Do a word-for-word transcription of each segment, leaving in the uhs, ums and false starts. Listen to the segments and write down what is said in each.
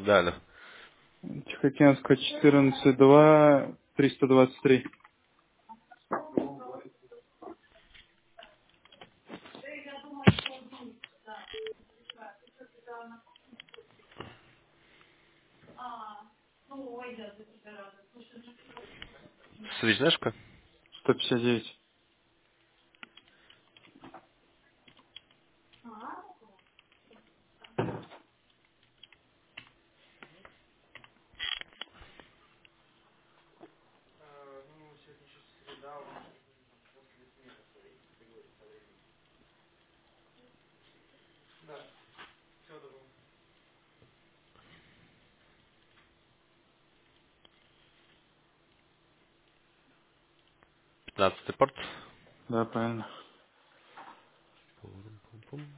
Да, алло. Тихоокеанская четырнадцать два триста двадцать три. Свечнешка? сто пятьдесят девять. Пятнадцатый порт. Да, правильно. Пум-пум-пум.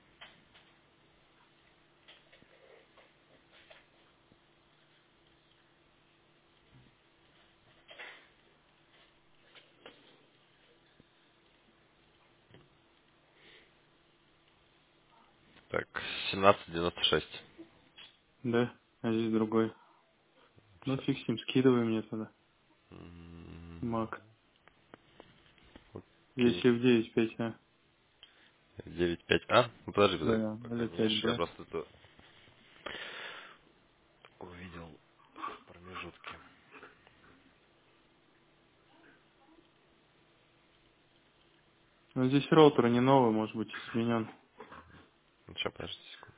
Так, семнадцать девяносто шесть. Да, а здесь другой. Ну, Сейчас. фиг с ним, скидывай мне тогда. М, Мак. Здесь Окей. эф девять пять а. девять пять а. Ну, подожди, подожди. Да, Пока или не пять ешь. Я б. просто это увидел в промежутке. Но здесь роутер не новый, может быть, изменен. Ну, сейчас, подожди секунду.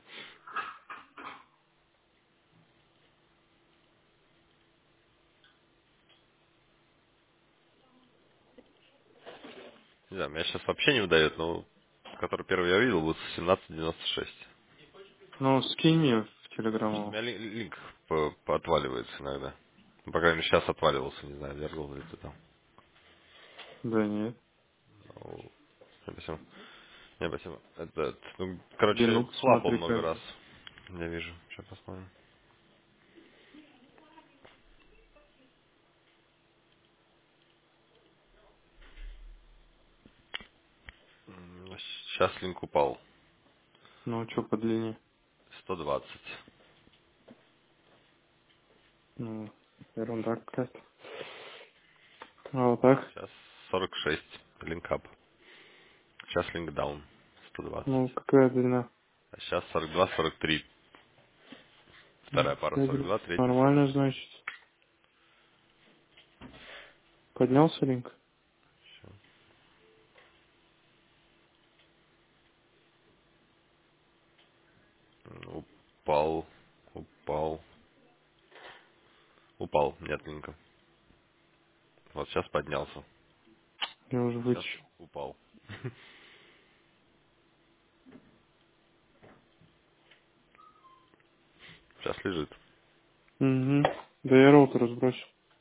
Не знаю, меня сейчас вообще не выдает, но который первый я видел, был семнадцать девяносто шесть. Ну, скинь мне в Что-то у телеграмму. меня ли- линк по- поотваливается иногда. Ну, по крайней мере, сейчас отваливался, не знаю, дергал ли ты там. Да нет. Ну, спасибо. Не, спасибо. Это, ну, короче, Linux флапал смотри много как раз. бы. Я вижу. Сейчас посмотрим. Сейчас линк упал. Ну, что по длине? сто двадцать. Ну, ерунда какая-то. А вот так? Сейчас сорок шесть. Линк ап. Сейчас линк даун. сто Ну, двадцать. какая длина? А сейчас сорок два сорок три. Ну, Вторая пара я сорок говорю, два, третья сорок нормально, три. значит. Поднялся линк? Всё. М, Упал. Упал. Упал. Нет линка. Вот сейчас поднялся. Я уже Сейчас вытащил. упал. Сейчас лежит. Угу. Да я роутер сбросил.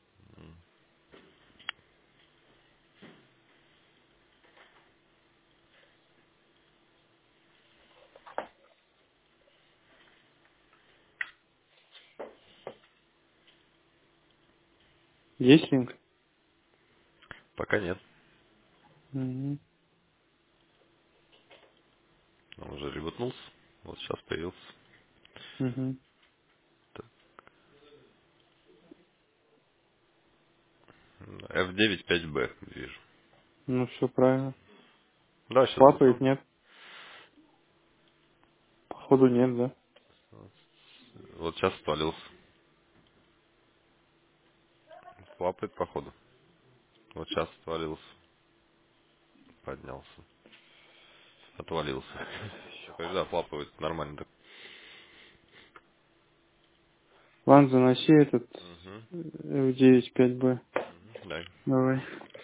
Есть линк? Пока нет. Угу. Он уже ребутнулся. Вот сейчас появился. Угу. эф девять пять бэ вижу. Ну, все правильно. Да, сейчас Лапает засну. нет? Походу нет, да? Вот сейчас отвалился. Флапает, походу. Вот сейчас отвалился. Поднялся. Отвалился. Такой, да, флапает нормально так. Ладно, заноси этот Угу. эф девять пять бэ. Угу. Да. Давай.